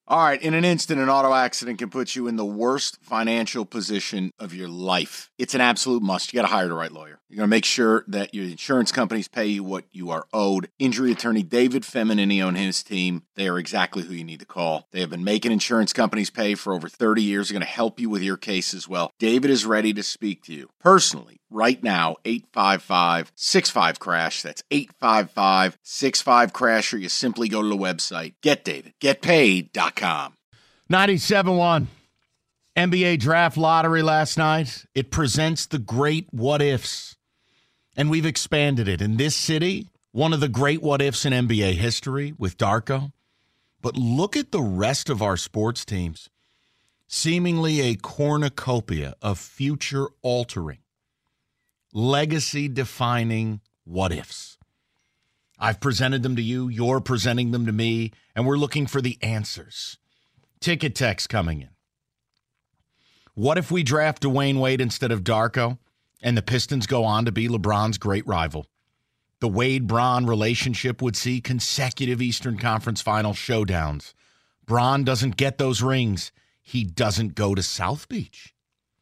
All right, in an instant, an auto accident can put you in the worst financial position of your life. It's an absolute must. You got to hire the right lawyer. You're going to make sure that your insurance companies pay you what you are owed. Injury attorney David Feminini and his team, they are exactly who you need to call. They have been making insurance companies pay for over 30 years. They're going to help you with your case as well. David is ready to speak to you personally right now. 855-65-CRASH. That's 855-65-CRASH, or you simply go to the website, getpaid.com. 97.1 NBA draft lottery last night. It presents the great what ifs, and we've expanded it. In this city, one of the great what ifs in NBA history with Darko. But look at the rest of our sports teams. Seemingly a cornucopia of future-altering, legacy-defining what ifs. I've presented them to you, you're presenting them to me, and we're looking for the answers. Ticket text coming in. What if we draft Dwayne Wade instead of Darko, and the Pistons go on to be LeBron's great rival? The Wade-Bron relationship would see consecutive Eastern Conference Final showdowns. Bron doesn't get those rings. He doesn't go to South Beach.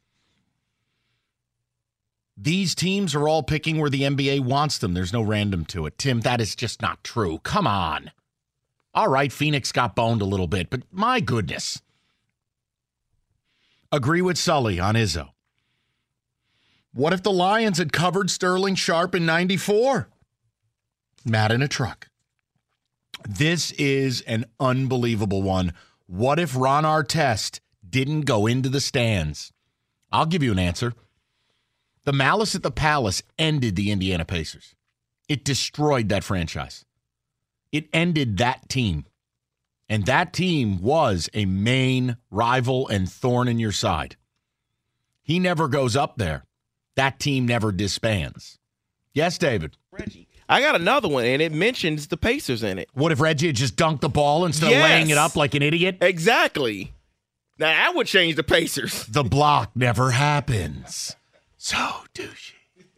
These teams are all picking where the NBA wants them. There's no random to it. Tim, that is just not true. Come on. All right, Phoenix got boned a little bit, but my goodness. Agree with Sully on Izzo. What if the Lions had covered Sterling Sharp in 94? Matt in a truck. This is an unbelievable one. What if Ron Artest didn't go into the stands? I'll give you an answer. The malice at the Palace ended the Indiana Pacers. It destroyed that franchise. It ended that team. And that team was a main rival and thorn in your side. He never goes up there. That team never disbands. Yes, David? Reggie, I got another one, and it mentions the Pacers in it. What if Reggie had just dunked the ball instead of laying it up like an idiot? Exactly. Now, that would change the Pacers. The block never happens. So douchey.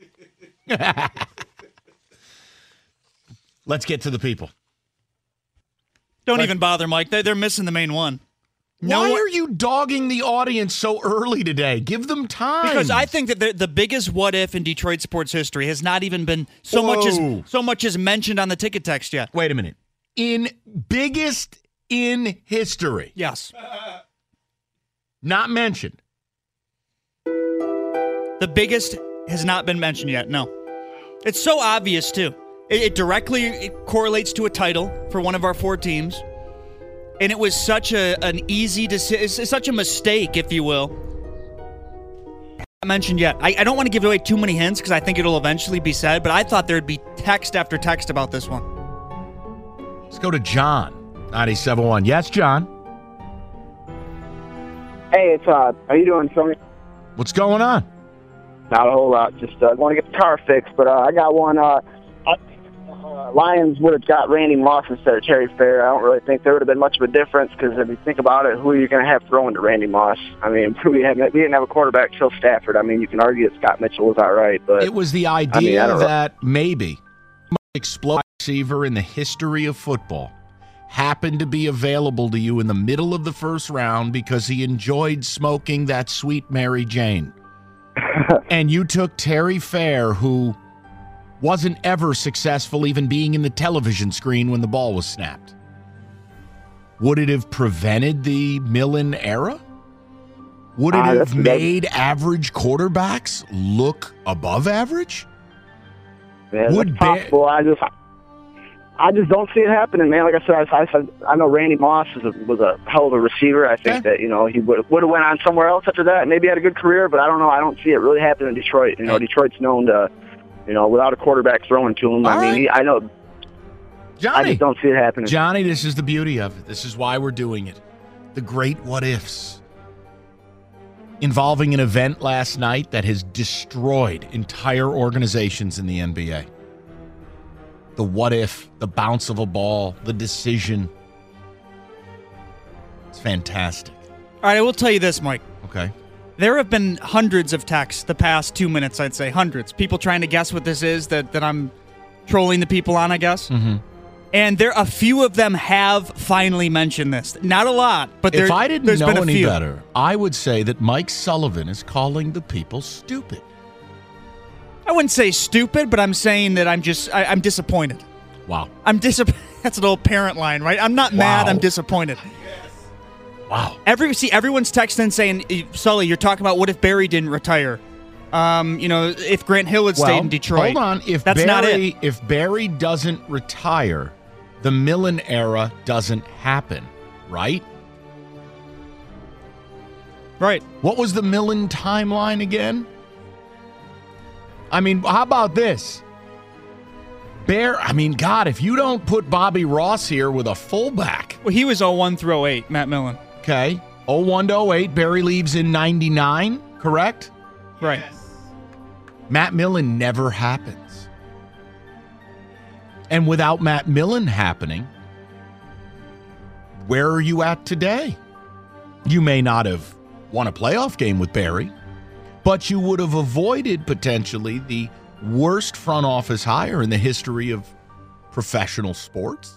Let's get to the people. Don't even bother, Mike. They're missing the main one. Why are you dogging the audience so early today? Give them time. Because I think that the biggest what if in Detroit sports history has not even been so much as mentioned on the ticket text yet. Wait a minute. In biggest in history. Yes. Not mentioned. The biggest has not been mentioned yet, no. It's so obvious, too. It directly correlates to a title for one of our four teams. And it was such an easy decision. It's such a mistake, if you will. Not mentioned yet. I don't want to give away too many hints because I think it'll eventually be said, but I thought there'd be text after text about this one. Let's go to John, 97.1. Yes, John? Hey, it's how you doing, Tony? What's going on? Not a whole lot. Just want to get the car fixed, but I got one. Lions would have got Randy Moss instead of Terry Fair. I don't really think there would have been much of a difference because if you think about it, who are you going to have throwing to Randy Moss? I mean, we didn't have a quarterback, Phil Stafford. I mean, you can argue that Scott Mitchell was all right, but it was the idea that maybe explosive receiver in the history of football happened to be available to you in the middle of the first round because he enjoyed smoking that sweet Mary Jane. And you took Terry Fair, who wasn't ever successful even being in the television screen when the ball was snapped. Would it have prevented the Millen era? Would it have made average quarterbacks look above average? Yeah, that's possible. I just don't see it happening, man. Like I said, I know Randy Moss was a hell of a receiver. I think that, he would have went on somewhere else after that. Maybe had a good career, but I don't know. I don't see it really happening in Detroit. Detroit's known to, without a quarterback throwing to him. I know. Johnny, I just don't see it happening. Johnny, this is the beauty of it. This is why we're doing it. The great what ifs. Involving an event last night that has destroyed entire organizations in the NBA. The what if, the bounce of a ball, the decision. It's fantastic. All right, I will tell you this, Mike. Okay. There have been hundreds of texts the past 2 minutes, I'd say. Hundreds. People trying to guess what this is that I'm trolling the people on, I guess. Mm-hmm. And a few of them have finally mentioned this. Not a lot, but if I didn't know any few. better, I would say that Mike Sullivan is calling the people stupid. I wouldn't say stupid, but I'm saying that I'm disappointed. Wow. That's an old parent line, right? I'm not mad, I'm disappointed. Wow. Everyone's texting saying, Sully, you're talking about what if Barry didn't retire? If Grant Hill had stayed in Detroit. Hold on. That's not it. If Barry doesn't retire, the Millen era doesn't happen, right? Right. What was the Millen timeline again? I mean, how about this? God, if you don't put Bobby Ross here with a fullback. Well, he was 01 through 08, Matt Millen. Okay. 01 to 08. Barry leaves in 99, correct? Right. Matt Millen never happens. And without Matt Millen happening, where are you at today? You may not have won a playoff game with Barry, but you would have avoided potentially the worst front office hire in the history of professional sports.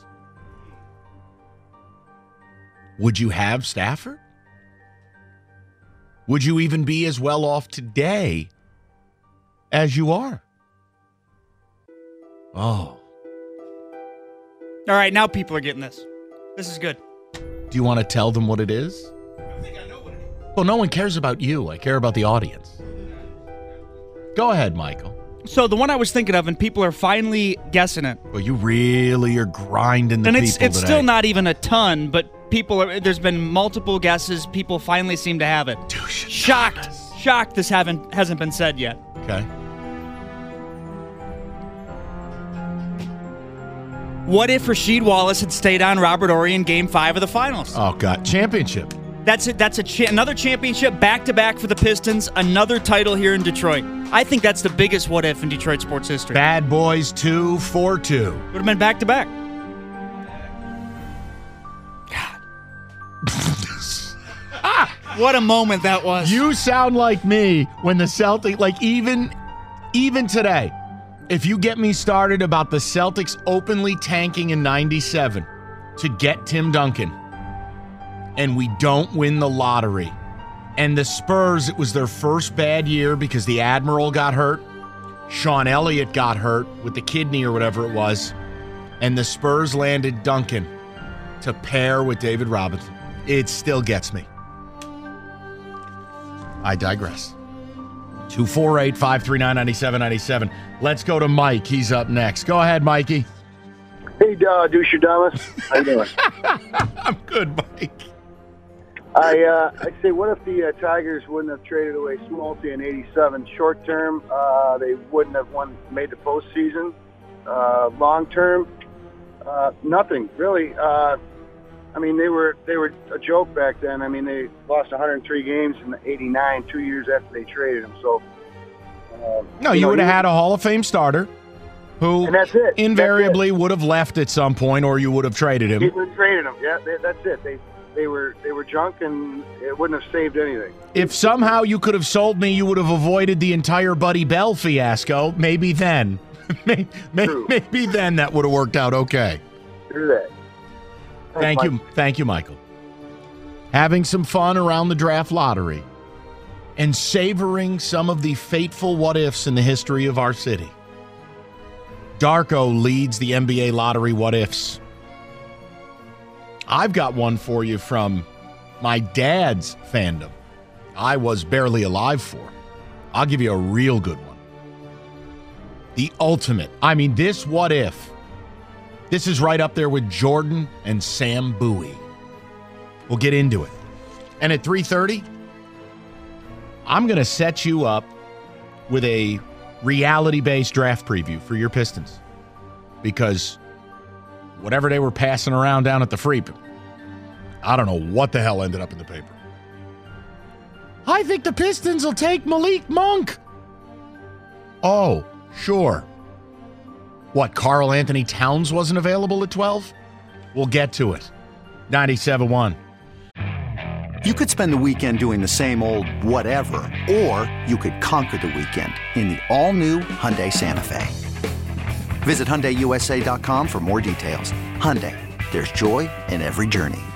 Would you have Stafford? Would you even be as well off today as you are? Oh. All right, now people are getting this. This is good. Do you want to tell them what it is? I think I know what it is. Well, no one cares about you. I care about the audience. Go ahead, Michael. So the one I was thinking of, and people are finally guessing it. Well, you really are grinding the people today. And it's still not even a ton, but there's been multiple guesses. People finally seem to have it. Shocked this hasn't been said yet. Okay. What if Rasheed Wallace had stayed on Robert Horry in Game 5 of the Finals? Oh, God. Championship. That's it. That's another championship, back-to-back for the Pistons, another title here in Detroit. I think that's the biggest what-if in Detroit sports history. Bad Boys 2-4-2. Would have been back-to-back. God. What a moment that was. You sound like me when the Celtics, even today, if you get me started about the Celtics openly tanking in 97 to get Tim Duncan, and we don't win the lottery, and the Spurs, it was their first bad year because the Admiral got hurt, Sean Elliott got hurt with the kidney or whatever it was, and the Spurs landed Duncan to pair with David Robinson. It still gets me. I digress. 248-539-9797. Let's go to Mike. He's up next. Go ahead, Mikey. Hey, Douche-Damas. How you doing? I'm good, Mike. I say, what if the Tigers wouldn't have traded away Smolty in '87? Short term, they wouldn't have made the postseason. Long term, nothing really. I mean, they were a joke back then. I mean, they lost 103 games in '89, 2 years after they traded him. So, you would have had a Hall of Fame starter who and that's it. invariably would have left at some point, or you would have traded him. You would have traded him. Yeah, that's it. They were junk, and it wouldn't have saved anything. If somehow you could have sold me, you would have avoided the entire Buddy Bell fiasco. Maybe then, maybe then that would have worked out okay. Do that. Thank you, Michael. Having some fun around the draft lottery and savoring some of the fateful what-ifs in the history of our city. Darko leads the NBA lottery what-ifs. I've got one for you from my dad's fandom. I was barely alive for. I'll give you a real good one. The ultimate. I mean, this what-if. This is right up there with Jordan and Sam Bowie. We'll get into it. And at 3:30, I'm going to set you up with a reality-based draft preview for your Pistons. Because whatever they were passing around down at the Free, I don't know what the hell ended up in the paper. I think the Pistons will take Malik Monk. Oh, sure. What, Karl Anthony Towns wasn't available at 12? We'll get to it. 97.1. You could spend the weekend doing the same old whatever, or you could conquer the weekend in the all-new Hyundai Santa Fe. Visit HyundaiUSA.com for more details. Hyundai, there's joy in every journey.